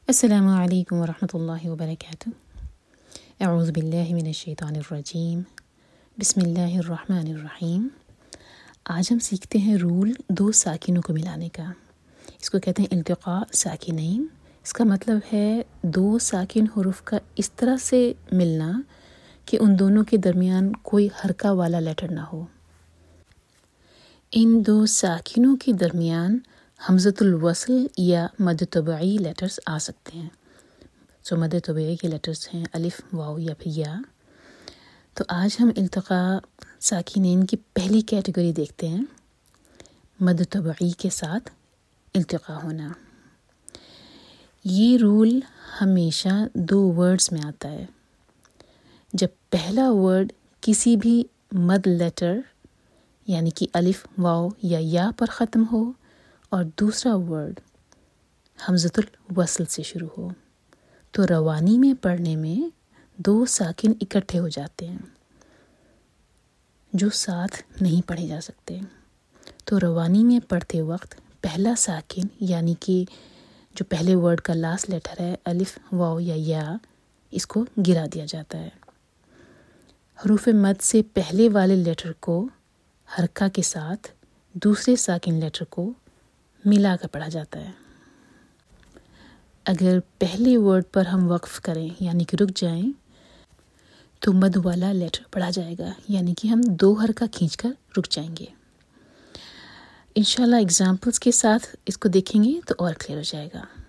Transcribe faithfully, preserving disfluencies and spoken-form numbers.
السلام علیکم ورحمۃ اللہ وبرکاتہ۔ اعوذ باللہ من الشیطان الرجیم، بسم اللہ الرحمن الرحیم۔ آج ہم سیکھتے ہیں رول دو ساکنوں کو ملانے کا۔ اس کو کہتے ہیں التقاء ساکنین۔ اس کا مطلب ہے دو ساکن حروف کا اس طرح سے ملنا کہ ان دونوں کے درمیان کوئی حرکہ والا لیٹر نہ ہو۔ ان دو ساکنوں کے درمیان حمزۃ الوصل یا مد طبعی لیٹرز آ سکتے ہیں۔ جو مد طبعی کے لیٹرز ہیں الف، واو یا پھر یا۔ تو آج ہم التقاء ساکنین کی پہلی کیٹیگری دیکھتے ہیں، مد طبعی کے ساتھ التقاء ہونا۔ یہ رول ہمیشہ دو ورڈز میں آتا ہے۔ جب پہلا ورڈ کسی بھی مد لیٹر یعنی کہ الف، واو یا یا پر ختم ہو اور دوسرا ورڈ حمزۃ الوصل سے شروع ہو تو روانی میں پڑھنے میں دو ساکن اکٹھے ہو جاتے ہیں جو ساتھ نہیں پڑھے جا سکتے۔ تو روانی میں پڑھتے وقت پہلا ساکن یعنی کہ جو پہلے ورڈ کا لاسٹ لیٹر ہے الف، واو یا یا، اس کو گرا دیا جاتا ہے۔ حروف مد سے پہلے والے لیٹر کو حرکہ کے ساتھ دوسرے ساکن لیٹر کو ملا کر پڑھا جاتا ہے۔ اگر پہلے ورڈ پر ہم وقف کریں یعنی کہ رک جائیں تو مد والا لیٹر پڑھا جائے گا، یعنی کہ ہم دو حرکہ کھینچ کر رک جائیں گے۔ انشاءاللہ اگزامپلس کے ساتھ اس کو دیکھیں گے تو اور کلیئر ہو جائے گا۔